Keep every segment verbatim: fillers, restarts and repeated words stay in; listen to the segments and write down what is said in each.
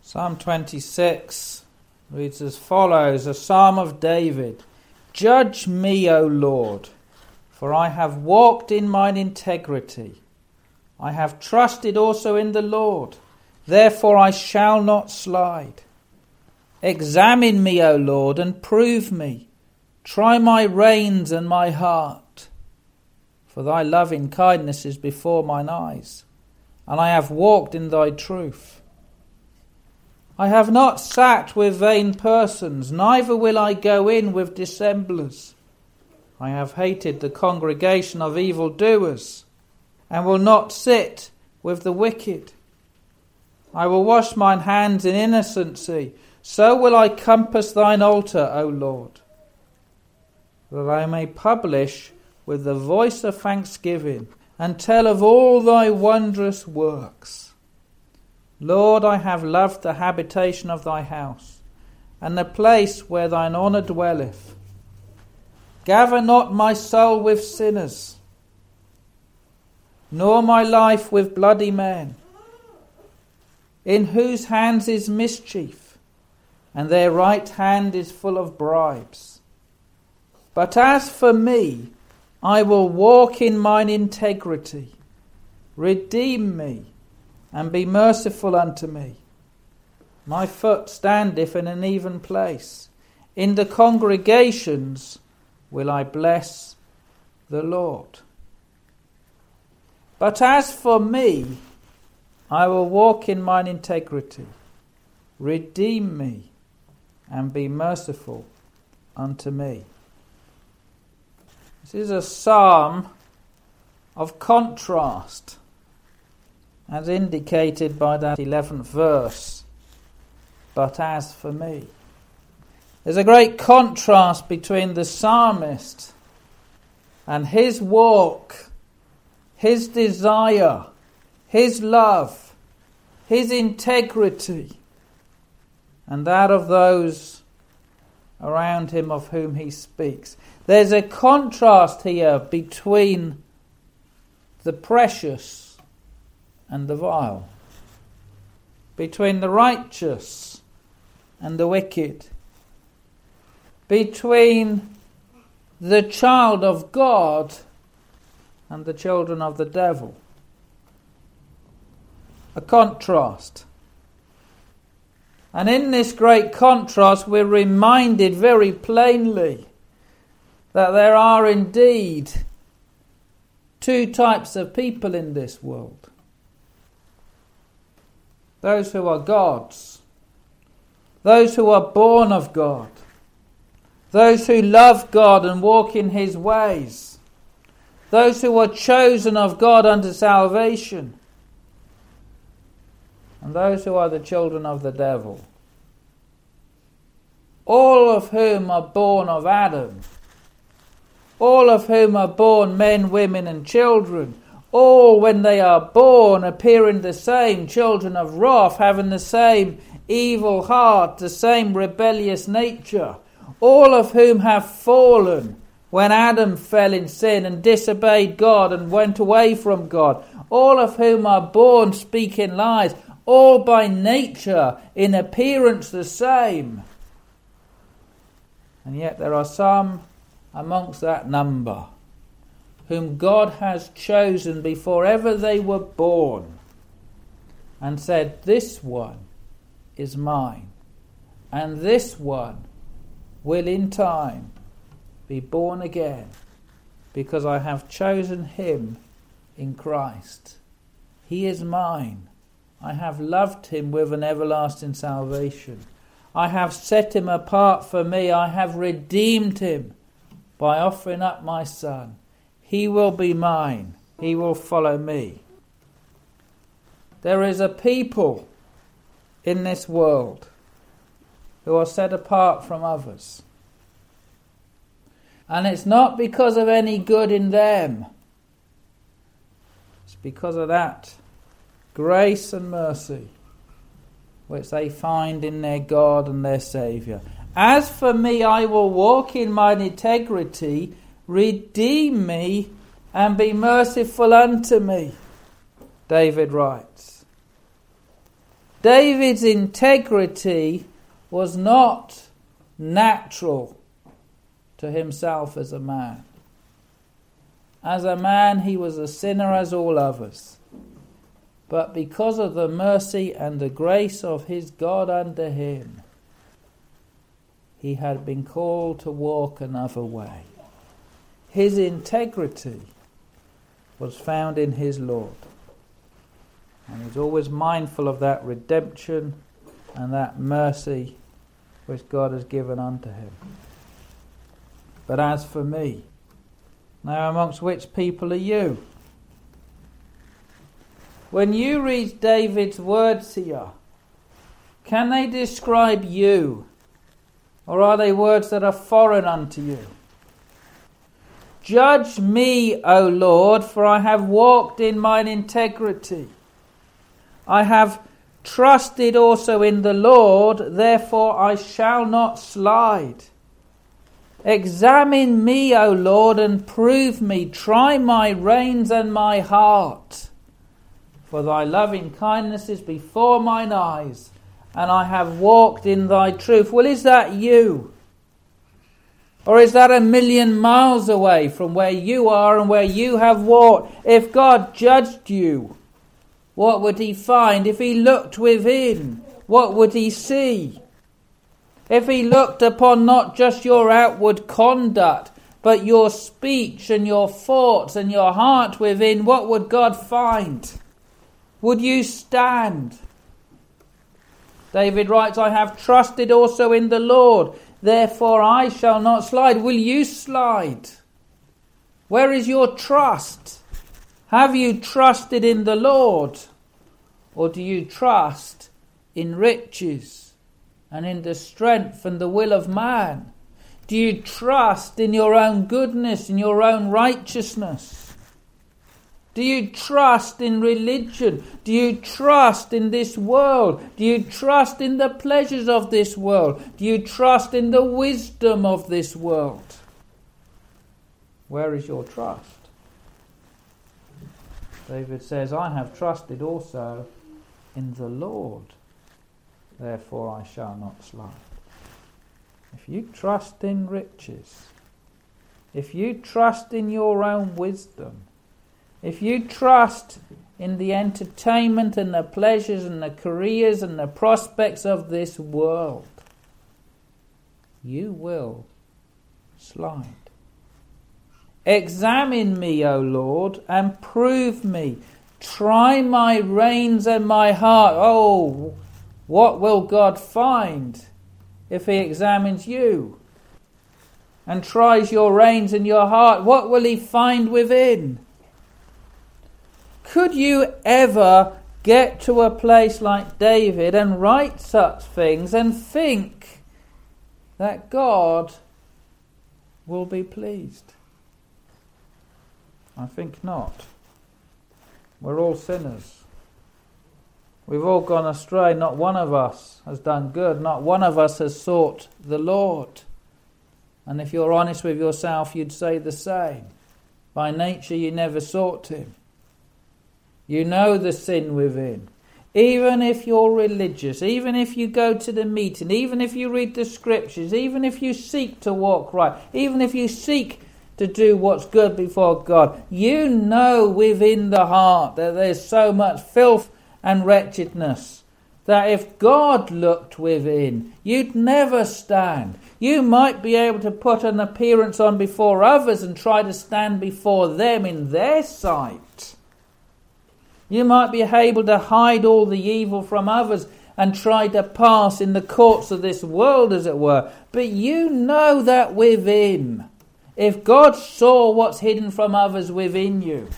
Psalm twenty-six reads as follows, a psalm of David. Judge me, O Lord, for I have walked in mine integrity. I have trusted also in the Lord, therefore I shall not slide. Examine me, O Lord, and prove me. Try my reins and my heart. For thy loving kindness is before mine eyes, and I have walked in thy truth. I have not sat with vain persons, neither will I go in with dissemblers. I have hated the congregation of evildoers, and will not sit with the wicked. I will wash mine hands in innocency, so will I compass thine altar, O Lord, that I may publish with the voice of thanksgiving, and tell of all thy wondrous works. Lord, I have loved the habitation of thy house, and the place where thine honour dwelleth. Gather not my soul with sinners, nor my life with bloody men, in whose hands is mischief, and their right hand is full of bribes. But as for me, I will walk in mine integrity. Redeem me, and be merciful unto me. My foot standeth in an even place. In the congregations will I bless the Lord. But as for me, I will walk in mine integrity. Redeem me, and be merciful unto me. This is a psalm of contrast, as indicated by that eleventh verse. But as for me. There's a great contrast between the psalmist and his walk, his desire, his love, his integrity, and that of those around him of whom he speaks. There's a contrast here between the precious and the vile, between the righteous and the wicked, between the child of God and the children of the devil. A contrast. And in this great contrast we're reminded very plainly that there are indeed two types of people in this world. Those who are God's, those who are born of God, those who love God and walk in his ways, those who are chosen of God unto salvation, and those who are the children of the devil, all of whom are born of Adam, all of whom are born men, women and children, all when they are born appearing the same, children of wrath, having the same evil heart, the same rebellious nature, all of whom have fallen when Adam fell in sin and disobeyed God and went away from God, all of whom are born speaking lies, all by nature in appearance the same. And yet there are some amongst that number whom God has chosen before ever they were born, and said, this one is mine, and this one will in time be born again, because I have chosen him in Christ. He is mine. I have loved him with an everlasting salvation. I have set him apart for me. I have redeemed him by offering up my son. He will be mine. He will follow me. There is a people in this world who are set apart from others. And it's not because of any good in them. It's because of that grace and mercy which they find in their God and their Saviour. As for me, I will walk in mine integrity. Redeem me and be merciful unto me, David writes. David's integrity was not natural to himself as a man. As a man, he was a sinner as all others. But because of the mercy and the grace of his God unto him, he had been called to walk another way. His integrity was found in his Lord. And he's always mindful of that redemption and that mercy which God has given unto him. But as for me, now amongst which people are you? When you read David's words here, can they describe you? Or are they words that are foreign unto you? Judge me, O Lord, for I have walked in mine integrity. I have trusted also in the Lord, therefore I shall not slide. Examine me, O Lord, and prove me. Try my reins and my heart. For thy loving kindness is before mine eyes, and I have walked in thy truth. Well, is that you? Or is that a million miles away from where you are and where you have walked? If God judged you, what would he find? If he looked within, what would he see? If he looked upon not just your outward conduct, but your speech and your thoughts and your heart within, what would God find? Would you stand? David writes, I have trusted also in the Lord, therefore I shall not slide. Will you slide? Where is your trust? Have you trusted in the Lord? Or do you trust in riches and in the strength and the will of man? Do you trust in your own goodness and your own righteousness? Do you trust in religion? Do you trust in this world? Do you trust in the pleasures of this world? Do you trust in the wisdom of this world? Where is your trust? David says, I have trusted also in the Lord, therefore I shall not slide. If you trust in riches, if you trust in your own wisdom, if you trust in the entertainment and the pleasures and the careers and the prospects of this world, you will slide. Examine me, O Lord, and prove me. Try my reins and my heart. Oh, what will God find if he examines you and tries your reins and your heart? What will he find within? Could you ever get to a place like David and write such things and think that God will be pleased? I think not. We're all sinners. We've all gone astray. Not one of us has done good. Not one of us has sought the Lord. And if you're honest with yourself, you'd say the same. By nature, you never sought him. You know the sin within. Even if you're religious, even if you go to the meeting, even if you read the scriptures, even if you seek to walk right, even if you seek to do what's good before God, you know within the heart that there's so much filth and wretchedness that if God looked within, you'd never stand. You might be able to put an appearance on before others and try to stand before them in their sight. You might be able to hide all the evil from others and try to pass in the courts of this world, as it were. But you know that within, if God saw what's hidden from others within you,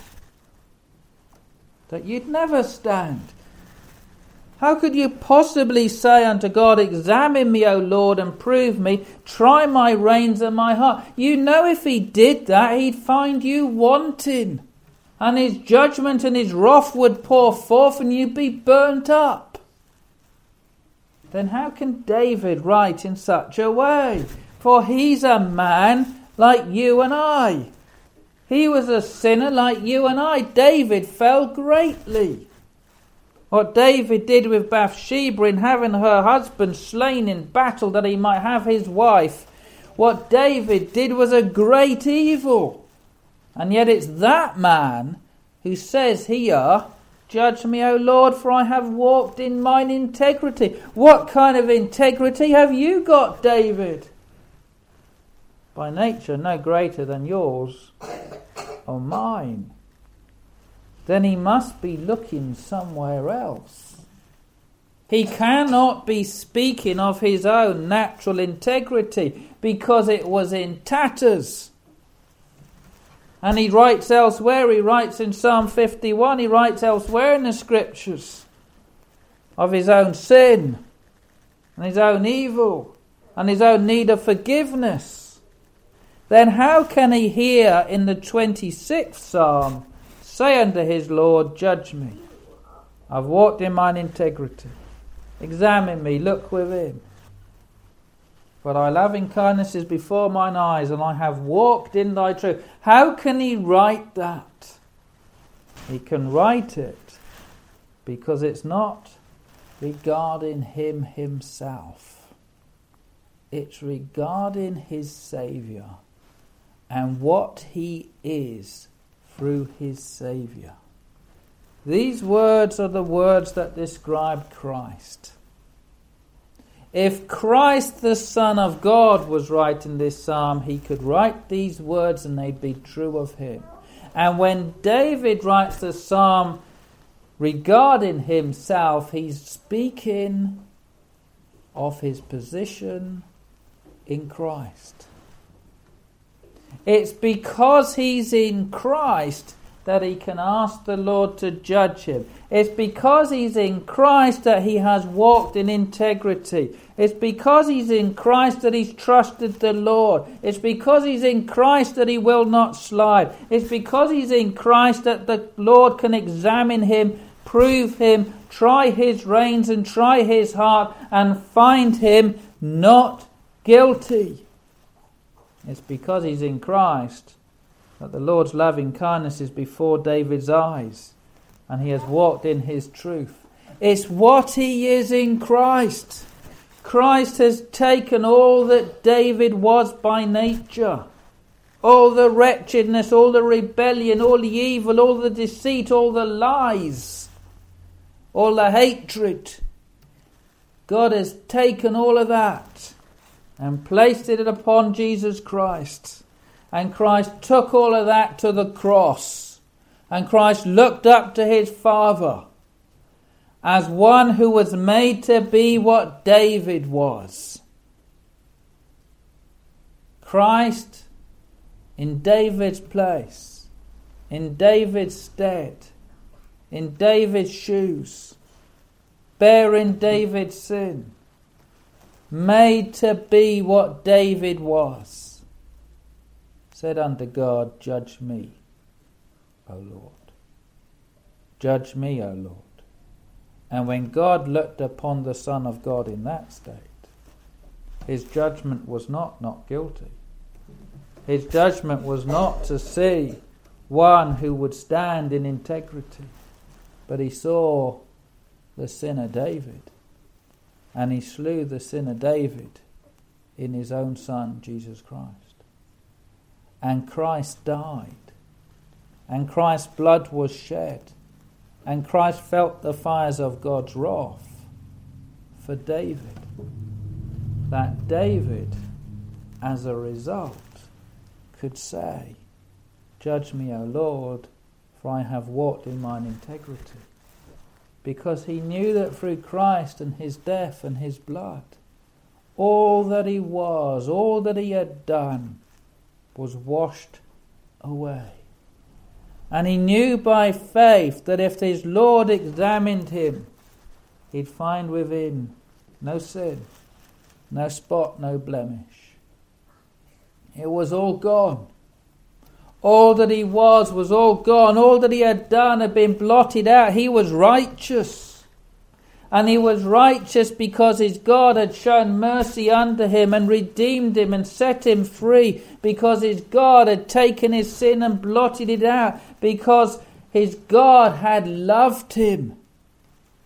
that you'd never stand. How could you possibly say unto God, examine me, O Lord, and prove me, try my reins and my heart? You know if he did that, he'd find you wanting, and his judgment and his wrath would pour forth and you'd be burnt up. Then how can David write in such a way? For he's a man like you and I. He was a sinner like you and I. David fell greatly. What David did with Bathsheba in having her husband slain in battle that he might have his wife, what David did was a great evil. And yet it's that man who says here, judge me, O Lord, for I have walked in mine integrity. What kind of integrity have you got, David? By nature, no greater than yours or mine. Then he must be looking somewhere else. He cannot be speaking of his own natural integrity because it was in tatters. And he writes elsewhere, he writes in Psalm fifty-one, he writes elsewhere in the scriptures of his own sin and his own evil and his own need of forgiveness. Then how can he here in the twenty-sixth Psalm say unto his Lord, judge me, I've walked in mine integrity. Examine me, look within. For thy loving kindness is before mine eyes, and I have walked in thy truth. How can he write that? He can write it because it's not regarding him himself. It's regarding his Saviour and what he is through his Saviour. These words are the words that describe Christ. If Christ the Son of God was writing this psalm, he could write these words and they'd be true of him. And when David writes the psalm regarding himself, he's speaking of his position in Christ. It's because he's in Christ that he can ask the Lord to judge him. It's because he's in Christ that he has walked in integrity. It's because he's in Christ that he's trusted the Lord. It's because he's in Christ that he will not slide. It's because he's in Christ that the Lord can examine him, prove him, try his reins and try his heart and find him not guilty. It's because he's in Christ that the Lord's loving kindness is before David's eyes and he has walked in his truth. It's what he is in Christ. Christ has taken all that David was by nature. All the wretchedness, all the rebellion, all the evil, all the deceit, all the lies, all the hatred. God has taken all of that and placed it upon Jesus Christ. And Christ took all of that to the cross. And Christ looked up to his Father as one who was made to be what David was. Christ in David's place, in David's stead, in David's shoes, bearing David's sin, made to be what David was. Said unto God, judge me, O Lord. Judge me, O Lord. And when God looked upon the Son of God in that state, his judgment was not not guilty. His judgment was not to see one who would stand in integrity, but he saw the sin of David, and he slew the sin of David in his own Son, Jesus Christ. And Christ died, and Christ's blood was shed, and Christ felt the fires of God's wrath for David, that David, as a result, could say, judge me, O Lord, for I have walked in mine integrity. Because he knew that through Christ and his death and his blood, all that he was, all that he had done, was washed away. And he knew by faith that if his Lord examined him, he'd find within no sin, no spot, no blemish. It was all gone. All that he was was all gone. All that he had done had been blotted out. He was righteous. And he was righteous because his God had shown mercy unto him and redeemed him and set him free, because his God had taken his sin and blotted it out, because his God had loved him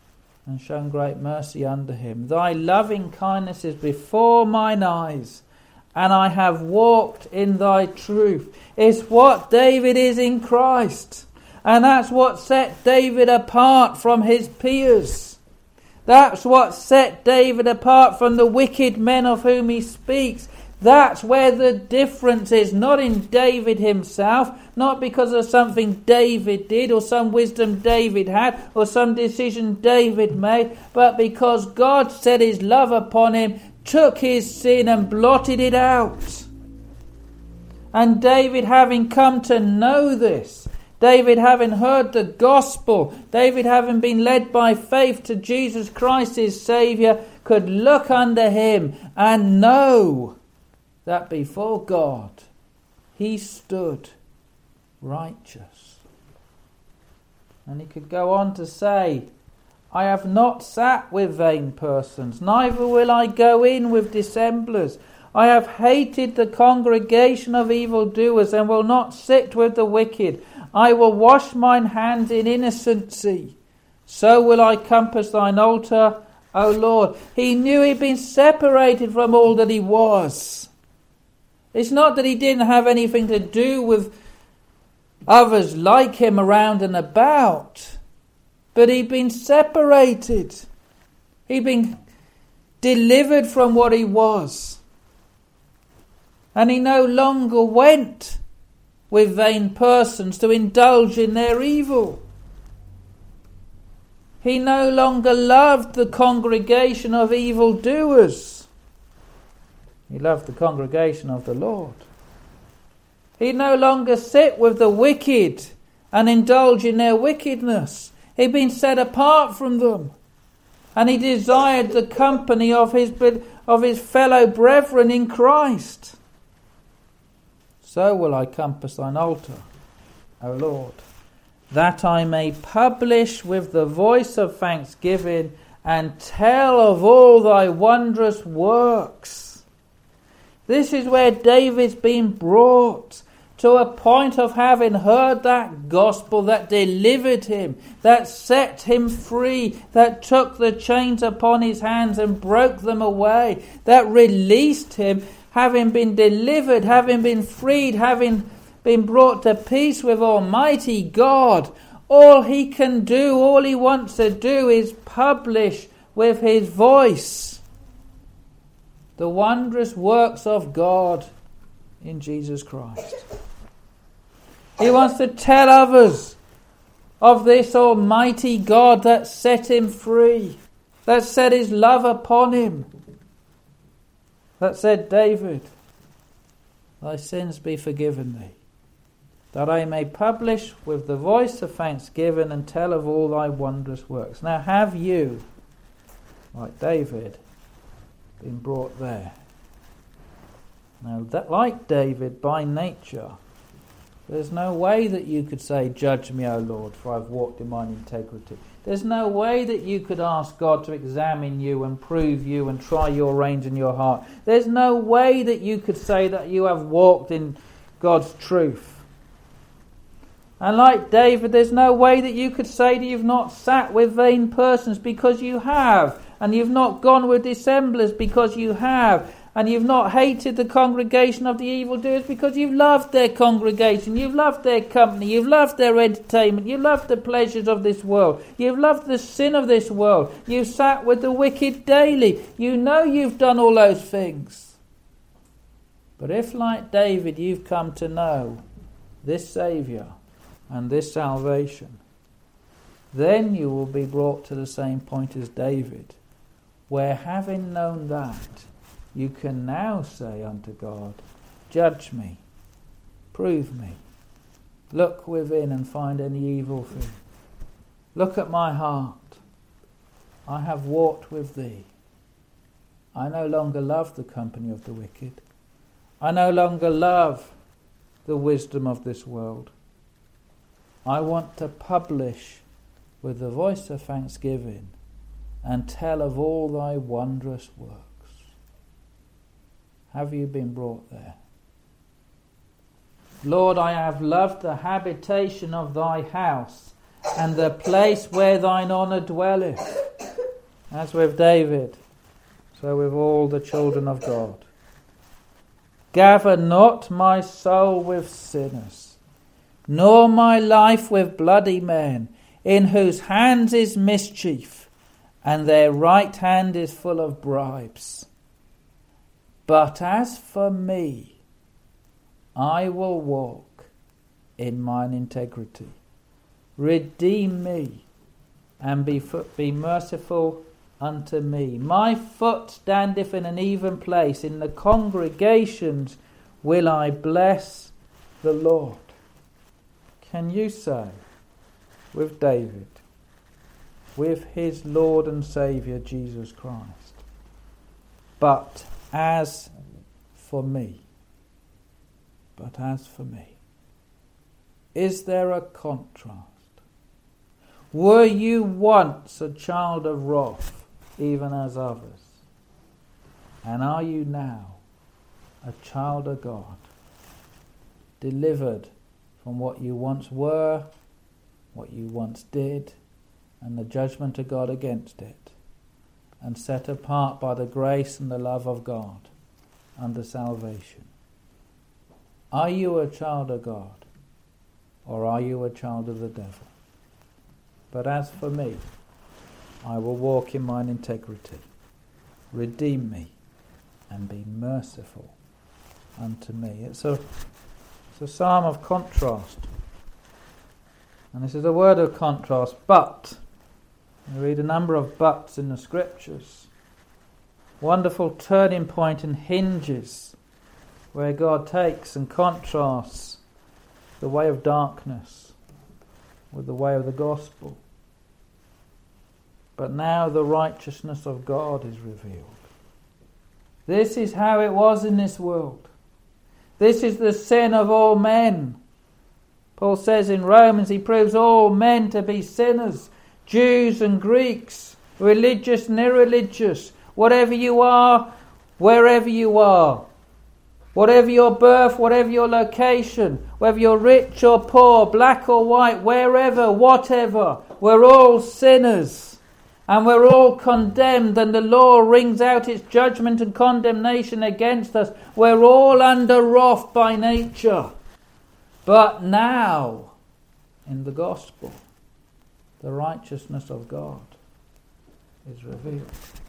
and shown great mercy unto him. Thy loving kindness is before mine eyes, and I have walked in thy truth. It's what David is in Christ. And that's what set David apart from his peers. That's what set David apart from the wicked men of whom he speaks. That's where the difference is, not in David himself, not because of something David did or some wisdom David had or some decision David made, but because God set his love upon him, took his sin and blotted it out. And David, having come to know this, David having heard the gospel, David having been led by faith to Jesus Christ his Saviour, could look unto him and know that before God he stood righteous. And he could go on to say, I have not sat with vain persons, neither will I go in with dissemblers. I have hated the congregation of evildoers, and will not sit with the wicked. I will wash mine hands in innocency. So will I compass thine altar, O Lord. He knew he'd been separated from all that he was. It's not that he didn't have anything to do with others like him around and about, but he'd been separated. He'd been delivered from what he was. And he no longer went with vain persons to indulge in their evil. He no longer loved the congregation of evildoers. He loved the congregation of the Lord. He no longer sit with the wicked and indulge in their wickedness. He'd been set apart from them. And he desired the company of his, of his fellow brethren in Christ. So will I compass thine altar, O Lord, that I may publish with the voice of thanksgiving and tell of all thy wondrous works. This is where David's been brought to a point of having heard that gospel that delivered him, that set him free, that took the chains upon his hands and broke them away, that released him, having been delivered, having been freed, having been brought to peace with Almighty God. All he can do, all he wants to do is publish with his voice the wondrous works of God in Jesus Christ. He wants to tell others of this Almighty God that set him free, that set his love upon him, that said, David, thy sins be forgiven thee, that I may publish with the voice of thanksgiving and tell of all thy wondrous works. Now have you, like David, been brought there? Now, that, like David, by nature, there's no way that you could say, judge me, O Lord, for I've walked in mine integrity. There's no way that you could ask God to examine you and prove you and try your reins in your heart. There's no way that you could say that you have walked in God's truth. And like David, there's no way that you could say that you've not sat with vain persons, because you have. And you've not gone with dissemblers, because you have. And you've not hated the congregation of the evildoers, because you've loved their congregation, you've loved their company, you've loved their entertainment, you've loved the pleasures of this world, you've loved the sin of this world, you've sat with the wicked daily. You know you've done all those things. But if, like David, you've come to know this Saviour and this salvation, then you will be brought to the same point as David, where, having known that, you can now say unto God, judge me, prove me, look within and find any evil thing. Look at my heart. I have walked with thee. I no longer love the company of the wicked. I no longer love the wisdom of this world. I want to publish with the voice of thanksgiving and tell of all thy wondrous works. Have you been brought there? Lord, I have loved the habitation of thy house, and the place where thine honour dwelleth. As with David, so with all the children of God. Gather not my soul with sinners, nor my life with bloody men, in whose hands is mischief, and their right hand is full of bribes. But as for me, I will walk in mine integrity. Redeem me, and be, be merciful unto me. My foot standeth in an even place. In the congregations will I bless the Lord. Can you say with David, with his Lord and Saviour Jesus Christ, but as for me, but as for me. Is there a contrast? Were you once a child of wrath, even as others? And are you now a child of God, delivered from what you once were, what you once did, and the judgment of God against it, and set apart by the grace and the love of God under salvation? Are you a child of God, or are you a child of the devil? But as for me, I will walk in mine integrity. Redeem me, and be merciful unto me. It's a, it's a psalm of contrast. And this is a word of contrast, but. We read a number of buts in the scriptures. Wonderful turning point and hinges where God takes and contrasts the way of darkness with the way of the gospel. But now the righteousness of God is revealed. This is how it was in this world. This is the sin of all men. Paul says in Romans, he proves all men to be sinners. Jews and Greeks, religious and irreligious, whatever you are, wherever you are, whatever your birth, whatever your location, whether you're rich or poor, black or white, wherever, whatever, we're all sinners and we're all condemned, and the law rings out its judgment and condemnation against us. We're all under wrath by nature. But now, in the gospel, the righteousness of God is revealed.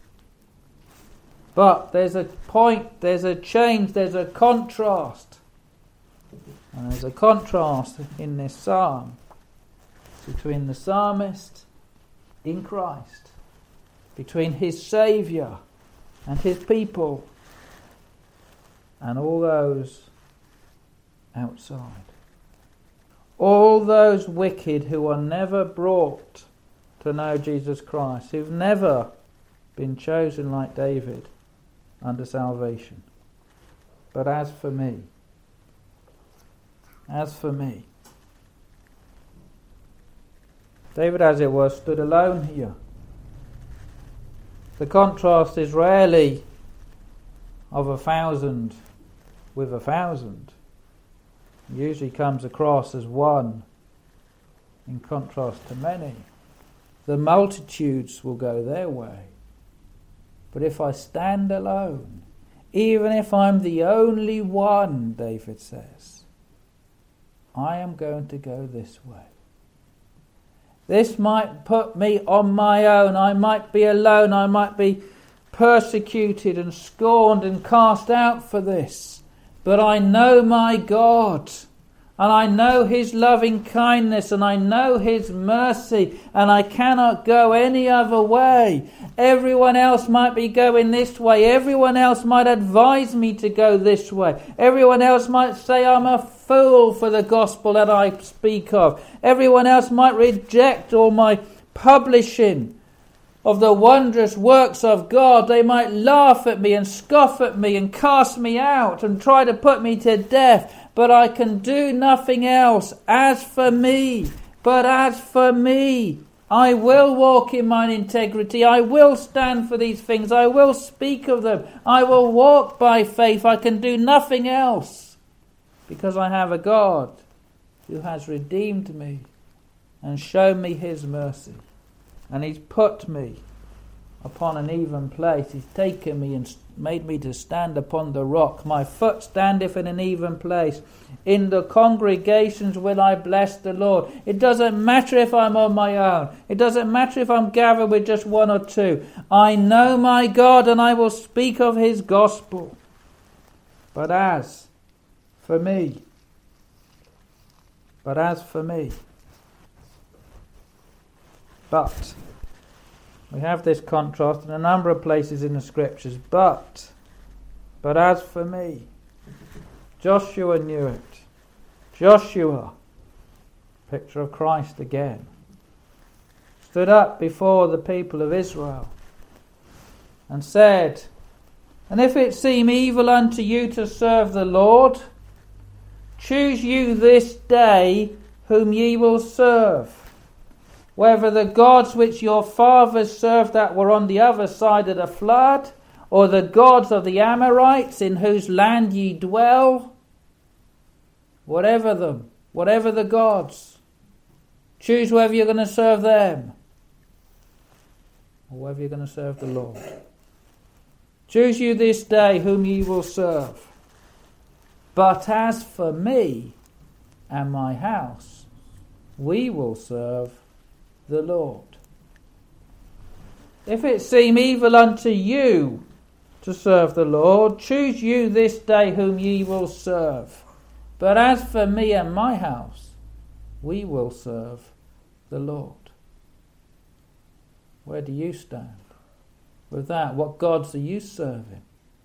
But there's a point, there's a change, there's a contrast. And there's a contrast in this psalm between the psalmist in Christ, between his Saviour and his people, and all those outside. All those wicked who are never brought to know Jesus Christ, who've never been chosen like David under salvation. But as for me, as for me, David, as it were, stood alone here. The contrast is rarely of a thousand with a thousand. It usually comes across as one in contrast to many. The multitudes will go their way. But if I stand alone, even if I'm the only one, David says, I am going to go this way. This might put me on my own. I might be alone. I might be persecuted and scorned and cast out for this. But I know my God, and I know his loving kindness, and I know his mercy, and I cannot go any other way. Everyone else might be going this way. Everyone else might advise me to go this way. Everyone else might say I'm a fool for the gospel that I speak of. Everyone else might reject all my publishing of the wondrous works of God. They might laugh at me and scoff at me and cast me out and try to put me to death. But I can do nothing else. As for me, but as for me, I will walk in mine integrity. I will stand for these things. I will speak of them. I will walk by faith. I can do nothing else because I have a God who has redeemed me and shown me his mercy. And he's put me upon an even place. He's taken me and made me to stand upon the rock. My foot standeth in an even place. In the congregations will I bless the Lord. It doesn't matter if I'm on my own. It doesn't matter if I'm gathered with just one or two. I know my God, and I will speak of his gospel. But as for me, but as for me, but, we have this contrast in a number of places in the scriptures. But, but as for me, Joshua knew it. Joshua, picture of Christ again, stood up before the people of Israel and said, and if it seem evil unto you to serve the Lord, choose you this day whom ye will serve. Whether the gods which your fathers served that were on the other side of the flood, or the gods of the Amorites in whose land ye dwell, whatever them, whatever the gods, choose whether you're going to serve them or whether you're going to serve the Lord. Choose you this day whom ye will serve. But as for me and my house, we will serve the Lord. If it seem evil unto you to serve the Lord, choose you this day whom ye will serve. But as for me and my house, we will serve the Lord. Where do you stand with that? What gods are you serving?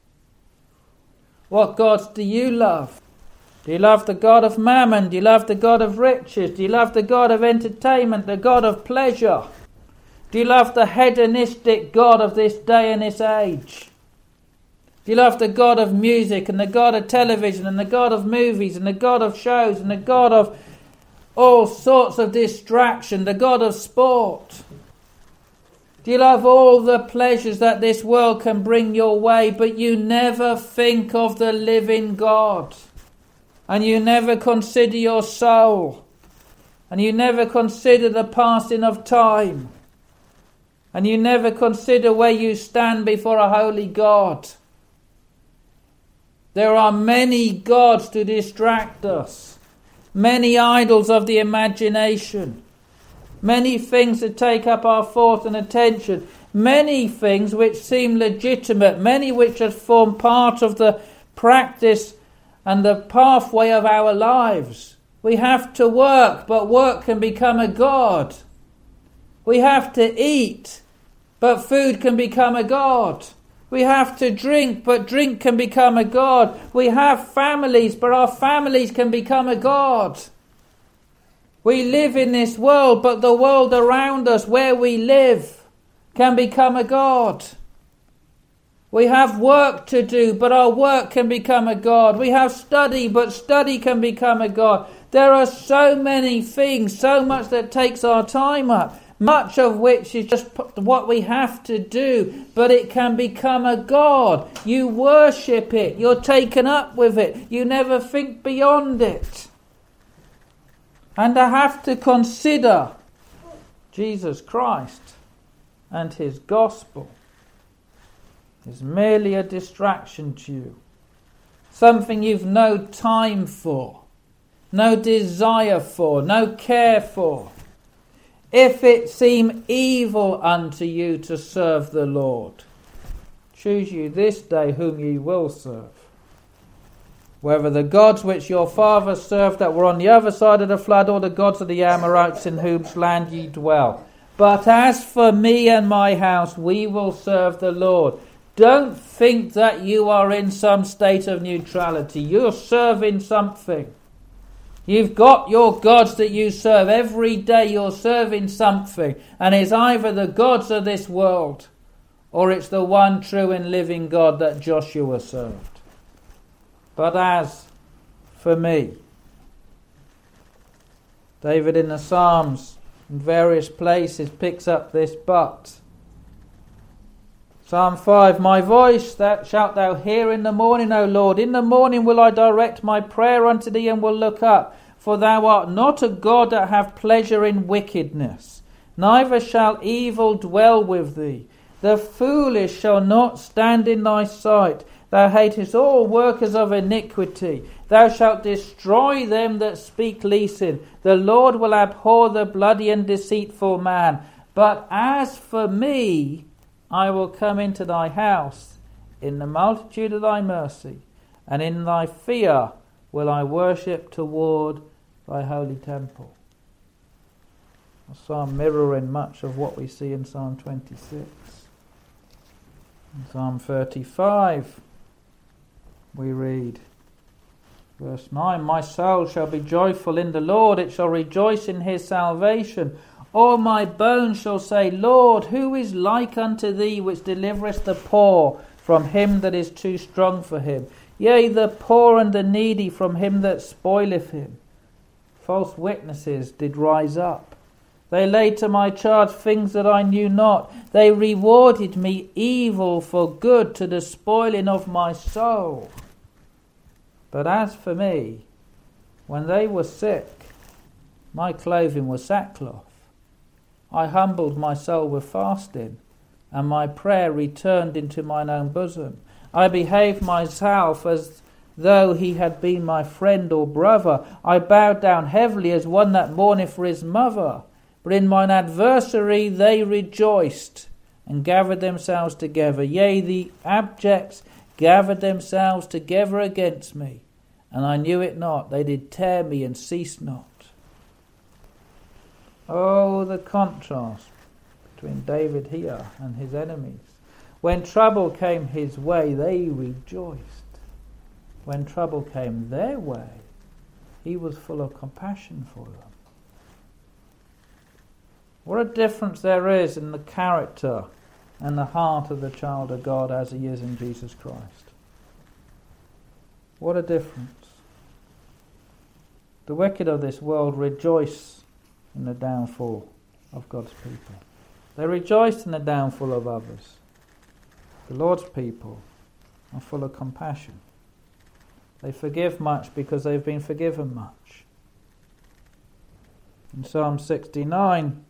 What gods do you love? Do you love the God of mammon? Do you love the God of riches? Do you love the God of entertainment, the God of pleasure? Do you love the hedonistic God of this day and this age? Do you love the God of music and the God of television and the God of movies and the God of shows and the God of all sorts of distraction, the God of sport? Do you love all the pleasures that this world can bring your way, but you never think of the living God? And you never consider your soul. And you never consider the passing of time. And you never consider where you stand before a holy God. There are many gods to distract us. Many idols of the imagination. Many things that take up our thought and attention. Many things which seem legitimate. Many which have formed part of the practice and the pathway of our lives. We have to work, but work can become a god. We have to eat, but food can become a god. We have to drink, but drink can become a god. We have families, but our families can become a god. We live in this world, but the world around us where we live can become a god. We have work to do, but our work can become a god. We have study, but study can become a god. There are so many things, so much that takes our time up, much of which is just what we have to do, but it can become a god. You worship it. You're taken up with it. You never think beyond it. And I have to consider Jesus Christ and his gospel is merely a distraction to you. Something you've no time for, no desire for, no care for. If it seem evil unto you to serve the Lord, choose you this day whom ye will serve. Whether the gods which your fathers served that were on the other side of the flood, or the gods of the Amorites in whose land ye dwell. But as for me and my house, we will serve the Lord. Don't think that you are in some state of neutrality. You're serving something. You've got your gods that you serve. Every day you're serving something. And it's either the gods of this world, or it's the one true and living God that Joshua served. But as for me, David in the Psalms, in various places, picks up this but. Psalm five, my voice that shalt thou hear in the morning, O Lord. In the morning will I direct my prayer unto thee, and will look up. For thou art not a God that have pleasure in wickedness, neither shall evil dwell with thee. The foolish shall not stand in thy sight. Thou hatest all workers of iniquity. Thou shalt destroy them that speak leasing. The Lord will abhor the bloody and deceitful man. But as for me, I will come into thy house in the multitude of thy mercy, and in thy fear will I worship toward thy holy temple. A psalm mirroring much of what we see in Psalm twenty-six. In Psalm thirty-five, we read, verse nine, My soul shall be joyful in the Lord, it shall rejoice in his salvation. All my bones shall say, Lord, who is like unto thee, which deliverest the poor from him that is too strong for him? Yea, the poor and the needy from him that spoileth him. False witnesses did rise up. They laid to my charge things that I knew not. They rewarded me evil for good, to the spoiling of my soul. But as for me, when they were sick, my clothing was sackcloth. I humbled my soul with fasting, and my prayer returned into mine own bosom. I behaved myself as though he had been my friend or brother. I bowed down heavily as one that mourneth for his mother. But in mine adversary they rejoiced, and gathered themselves together. Yea, the abjects gathered themselves together against me, and I knew it not. They did tear me and ceased not. Oh, the contrast between David here and his enemies. When trouble came his way, they rejoiced. When trouble came their way, he was full of compassion for them. What a difference there is in the character and the heart of the child of God as he is in Jesus Christ. What a difference. The wicked of this world rejoice in the downfall of God's people. They rejoice in the downfall of others. The Lord's people are full of compassion. They forgive much because they've been forgiven much. In Psalm sixty-nine,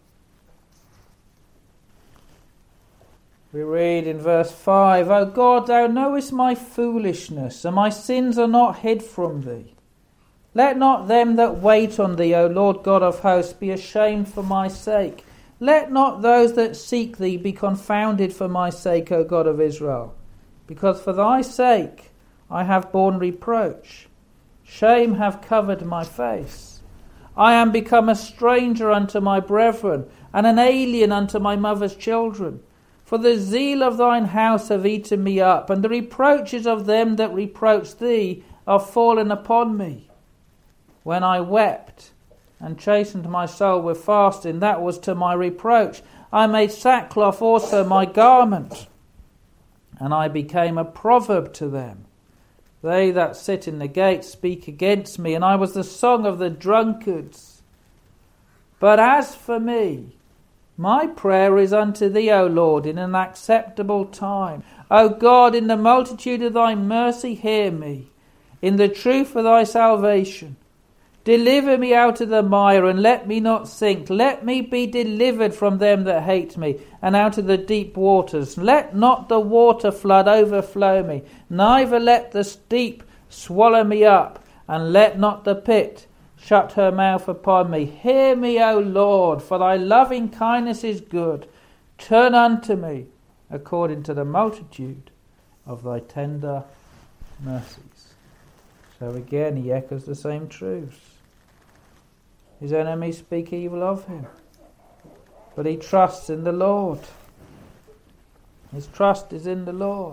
we read in verse five, O God, thou knowest my foolishness, and my sins are not hid from thee. Let not them that wait on thee, O Lord God of hosts, be ashamed for my sake. Let not those that seek thee be confounded for my sake, O God of Israel. Because for thy sake I have borne reproach. Shame hath covered my face. I am become a stranger unto my brethren, and an alien unto my mother's children. For the zeal of thine house have eaten me up, and the reproaches of them that reproach thee are fallen upon me. When I wept and chastened my soul with fasting, that was to my reproach. I made sackcloth also my garment, and I became a proverb to them. They that sit in the gate speak against me, and I was the song of the drunkards. But as for me, my prayer is unto thee, O Lord, in an acceptable time. O God, in the multitude of thy mercy, hear me. In the truth of thy salvation, deliver me out of the mire, and let me not sink. Let me be delivered from them that hate me, and out of the deep waters. Let not the water flood overflow me, neither let the steep swallow me up, and let not the pit shut her mouth upon me. Hear me, O Lord, for thy loving kindness is good. Turn unto me according to the multitude of thy tender mercies. So again he echoes the same truths. His enemies speak evil of him, but he trusts in the Lord. His trust is in the Lord.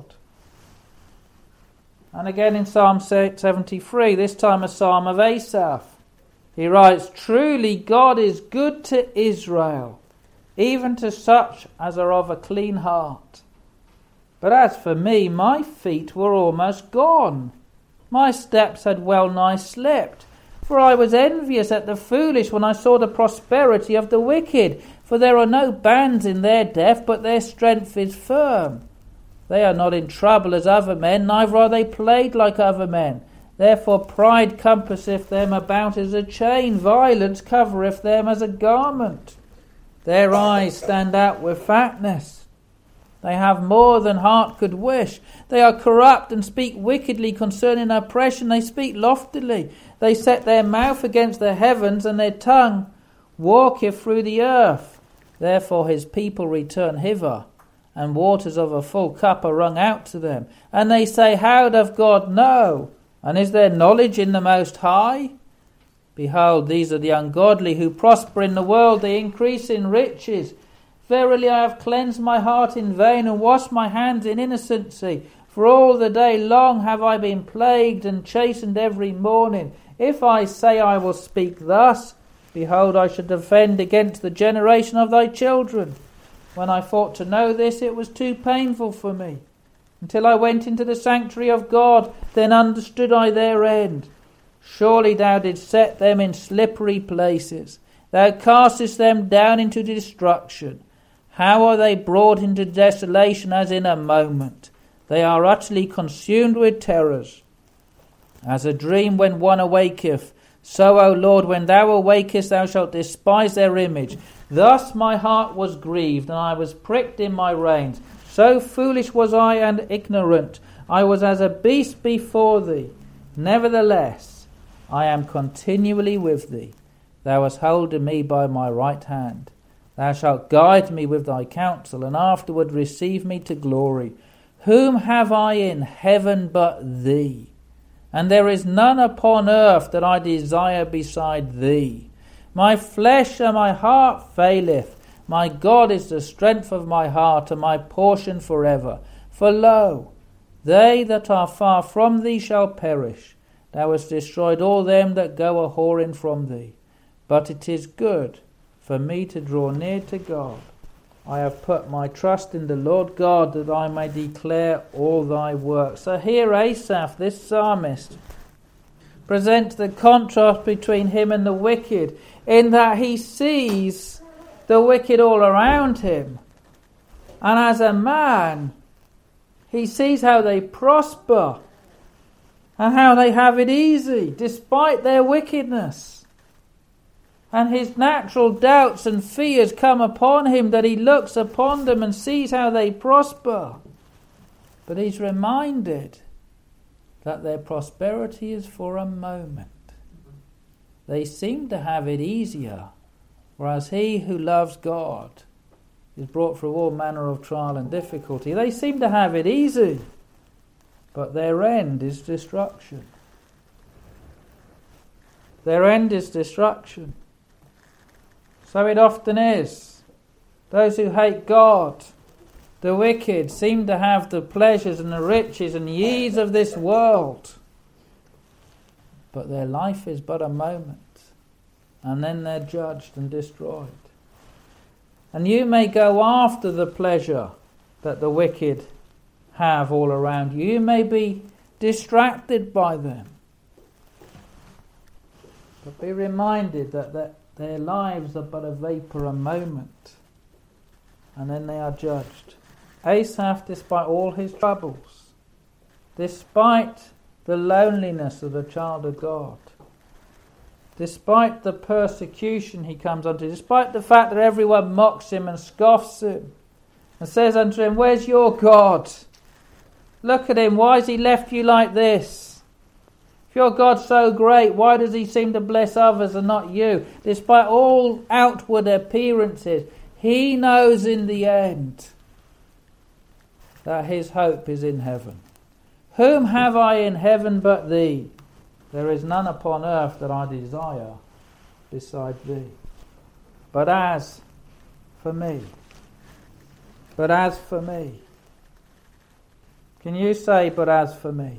And again in Psalm seventy-three, this time a psalm of Asaph, he writes, Truly God is good to Israel, even to such as are of a clean heart. But as for me, my feet were almost gone. My steps had well nigh slipped. For I was envious at the foolish when I saw the prosperity of the wicked. For there are no bands in their death, but their strength is firm. They are not in trouble as other men, neither are they plagued like other men. Therefore pride compasseth them about as a chain, violence covereth them as a garment. Their eyes stand out with fatness, They have more than heart could wish. They are corrupt and speak wickedly concerning oppression. They speak loftily. They set their mouth against the heavens, and their tongue walketh through the earth. Therefore his people return hither, and waters of a full cup are wrung out to them. And they say, how doth God know? And is there knowledge in the Most High? Behold, these are the ungodly who prosper in the world. They increase in riches. Verily I have cleansed my heart in vain, and washed my hands in innocency. For all the day long have I been plagued and chastened every morning. If I say I will speak thus, behold, I should defend against the generation of thy children. When I thought to know this, it was too painful for me. Until I went into the sanctuary of God, then understood I their end. Surely thou didst set them in slippery places. Thou castest them down into destruction. How are they brought into desolation as in a moment? They are utterly consumed with terrors. As a dream when one awaketh, so, O Lord, when thou awakest, thou shalt despise their image. Thus my heart was grieved, and I was pricked in my reins. So foolish was I and ignorant. I was as a beast before thee. Nevertheless, I am continually with thee. Thou hast holden me by my right hand. Thou shalt guide me with thy counsel, and afterward receive me to glory. Whom have I in heaven but thee? And there is none upon earth that I desire beside thee. My flesh and my heart faileth. My God is the strength of my heart, and my portion forever. For lo, they that are far from thee shall perish. Thou hast destroyed all them that go a-whoring from thee. But it is good for me to draw near to God. I have put my trust in the Lord God, that I may declare all thy works. So here Asaph, this psalmist, presents the contrast between him and the wicked, in that he sees the wicked all around him. And as a man, he sees how they prosper and how they have it easy, despite their wickedness. And his natural doubts and fears come upon him, that he looks upon them and sees how they prosper. But he's reminded that their prosperity is for a moment. They seem to have it easier, whereas he who loves God is brought through all manner of trial and difficulty. They seem to have it easy, but their end is destruction. Their end is destruction. So it often is. Those who hate God, the wicked, seem to have the pleasures and the riches and the ease of this world. But their life is but a moment, and then they're judged and destroyed. And you may go after the pleasure that the wicked have all around you. You may be distracted by them. But be reminded that their, their lives are but a vapour, a moment, and then they are judged. Asaph, despite all his troubles, despite the loneliness of the child of God, despite the persecution he comes unto, despite the fact that everyone mocks him and scoffs him and says unto him, "Where's your God? Look at him, why has he left you like this? If your God's so great, why does he seem to bless others and not you?" Despite all outward appearances, he knows in the end that his hope is in heaven. Whom have I in heaven but thee? There is none upon earth that I desire beside thee. But as for me, but as for me, can you say, but as for me?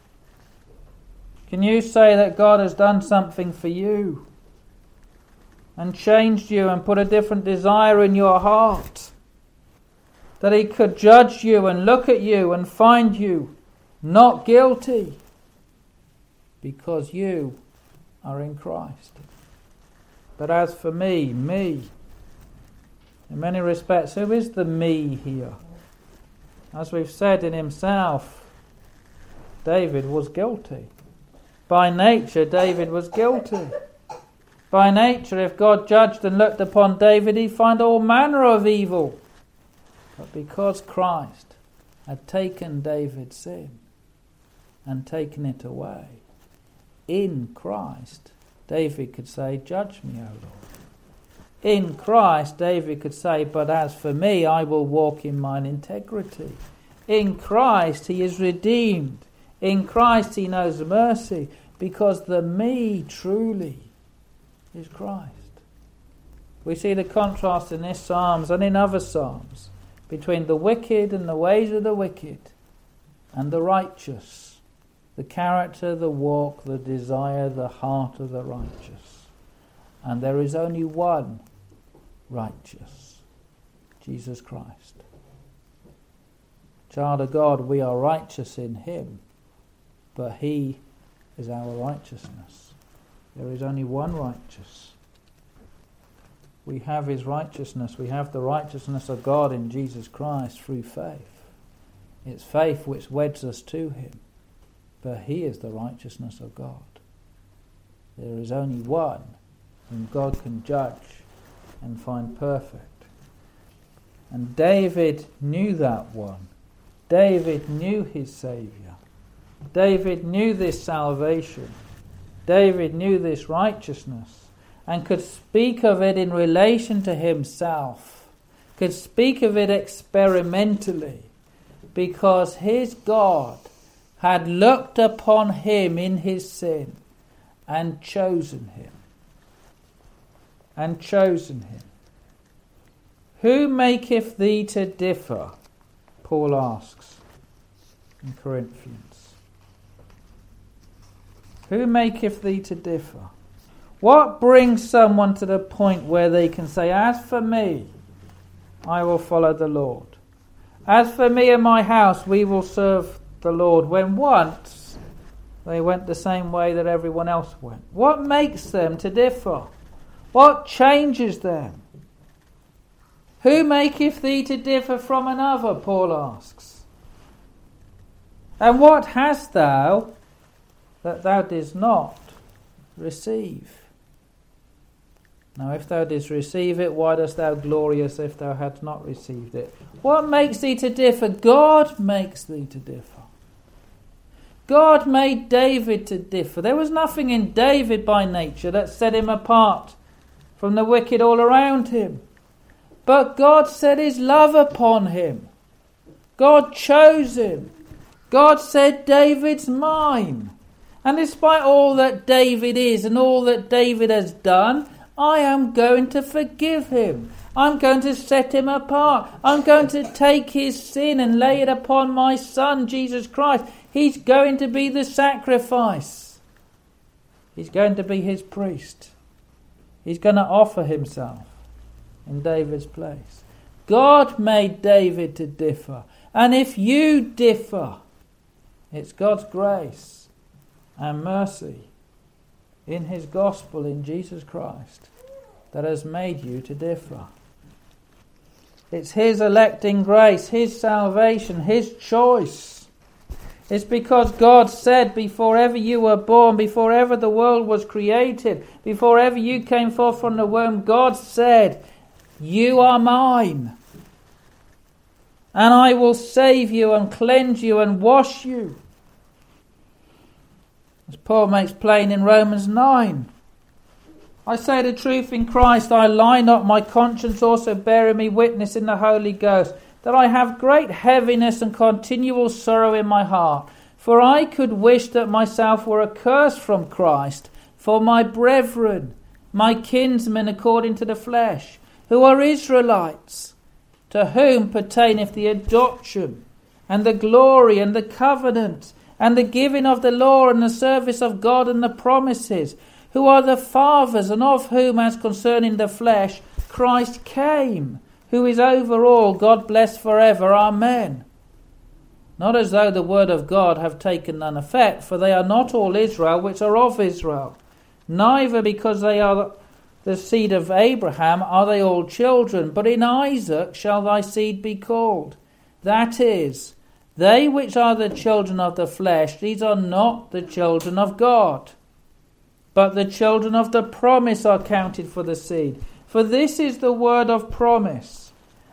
Can you say that God has done something for you and changed you and put a different desire in your heart? That he could judge you and look at you and find you not guilty because you are in Christ. But as for me, me, in many respects, who is the me here? As we've said, in himself, David was guilty. By nature, David was guilty. By nature, if God judged and looked upon David, he'd find all manner of evil But because Christ had taken David's sin and taken it away, in Christ, David could say, "Judge me, O Lord." In Christ, David could say, "But as for me, I will walk in mine integrity." In Christ, he is redeemed. In Christ, he knows mercy, because the me truly is Christ. We see the contrast in this Psalms and in other Psalms between the wicked and the ways of the wicked and the righteous, the character, the walk, the desire, the heart of the righteous. And there is only one righteous, Jesus Christ. Child of God, we are righteous in him, but he is our righteousness. There is only one righteous. We have his righteousness. We have the righteousness of God in Jesus Christ through faith. It's faith which weds us to him, but he is the righteousness of God. There is only one whom God can judge and find perfect. And David knew that one. David knew his Saviour. David knew this salvation. David knew this righteousness and could speak of it in relation to himself, could speak of it experimentally, because his God had looked upon him in his sin and chosen him. And chosen him. Who maketh thee to differ? Paul asks in Corinthians. Who maketh thee to differ? What brings someone to the point where they can say, "As for me, I will follow the Lord. As for me and my house, we will serve the Lord," when once they went the same way that everyone else went? What makes them to differ? What changes them? Who maketh thee to differ from another? Paul asks. And what hast thou that thou didst not receive? Now, if thou didst receive it, why dost thou glory as if thou hadst not received it? What makes thee to differ? God makes thee to differ. God made David to differ. There was nothing in David by nature that set him apart from the wicked all around him. But God set his love upon him. God chose him. God said, "David's mine." And despite all that David is and all that David has done, I am going to forgive him. I'm going to set him apart. I'm going to take his sin and lay it upon my son, Jesus Christ. He's going to be the sacrifice. He's going to be his priest. He's going to offer himself in David's place. God made David to differ. And if you differ, it's God's grace and mercy in his gospel in Jesus Christ that has made you to differ. It's his electing grace, his salvation, his choice. It's because God said before ever you were born, before ever the world was created, before ever you came forth from the womb, God said, "You are mine. And I will save you and cleanse you and wash you." As Paul makes plain in Romans nine. I say the truth in Christ, I lie not, my conscience also bearing me witness in the Holy Ghost, that I have great heaviness and continual sorrow in my heart. For I could wish that myself were accursed from Christ for my brethren, my kinsmen according to the flesh, who are Israelites, to whom pertaineth the adoption, and the glory, and the covenant, and the giving of the law, and the service of God, and the promises, who are the fathers, and of whom, as concerning the flesh, Christ came, who is over all, God bless forever. Amen. Not as though the word of God have taken none effect, for they are not all Israel which are of Israel. Neither because they are the seed of Abraham are they all children, but in Isaac shall thy seed be called. That is, they which are the children of the flesh, these are not the children of God. But the children of the promise are counted for the seed. For this is the word of promise.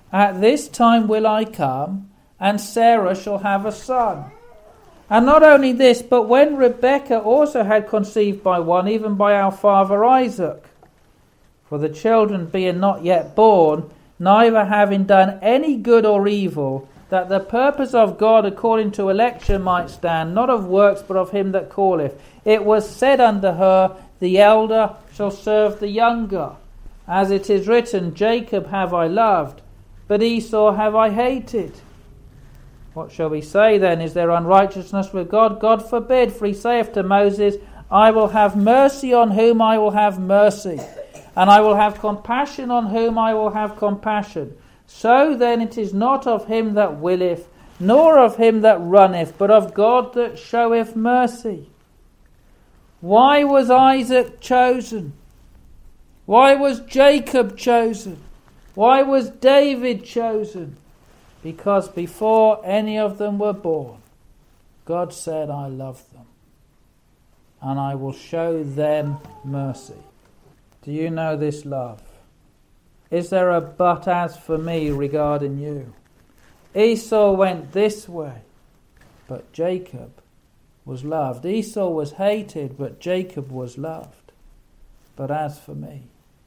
At this time will I come, and Sarah shall have a son. And not only this, but when Rebekah also had conceived by one, even by our father Isaac, for the children being not yet born, neither having done any good or evil, that the purpose of God according to election might stand, not of works, but of him that calleth, it was said unto her, the elder shall serve the younger. As it is written, Jacob have I loved, but Esau have I hated. What shall we say then? Is there unrighteousness with God? God forbid, for he saith to Moses, I will have mercy on whom I will have mercy, and I will have compassion on whom I will have compassion. So then it is not of him that willeth, nor of him that runneth, but of God that showeth mercy. Why was Isaac chosen? Why was Jacob chosen? Why was David chosen? Because before any of them were born, God said, I love them, and I will show them mercy. Do you know this love? Is there a but as for me regarding you? Esau went this way, but Jacob was loved. Esau was hated, but Jacob was loved. But as for me,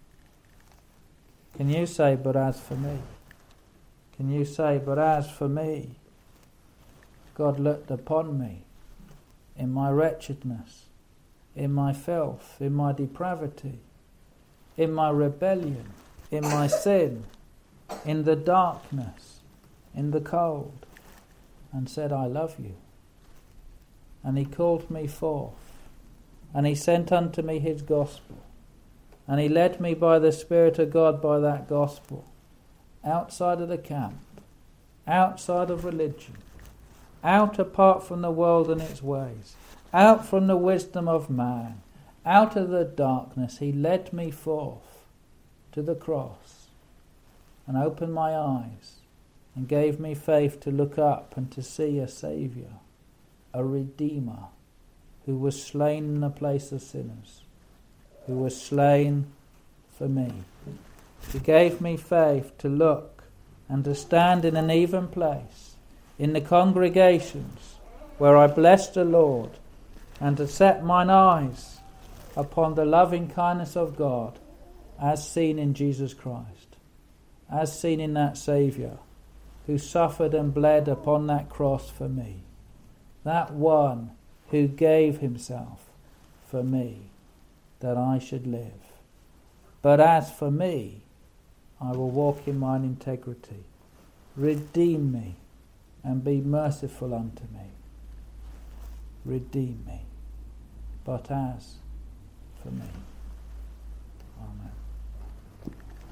can you say, but as for me? Can you say, but as for me, God looked upon me in my wretchedness, in my filth, in my depravity, in my rebellion, in my sin, in the darkness, in the cold, and said, I love you. And he called me forth, and he sent unto me his gospel, and he led me by the Spirit of God by that gospel, outside of the camp, outside of religion, out apart from the world and its ways, out from the wisdom of man, out of the darkness. He led me forth to the cross and opened my eyes and gave me faith to look up and to see a Saviour, a Redeemer, who was slain in the place of sinners, who was slain for me. He gave me faith to look and to stand in an even place in the congregations where I blessed the Lord, and to set mine eyes upon the loving kindness of God as seen in Jesus Christ, as seen in that Saviour who suffered and bled upon that cross for me, that one who gave himself for me that I should live. But as for me, I will walk in mine integrity. Redeem me and be merciful unto me. Redeem me, but as for me.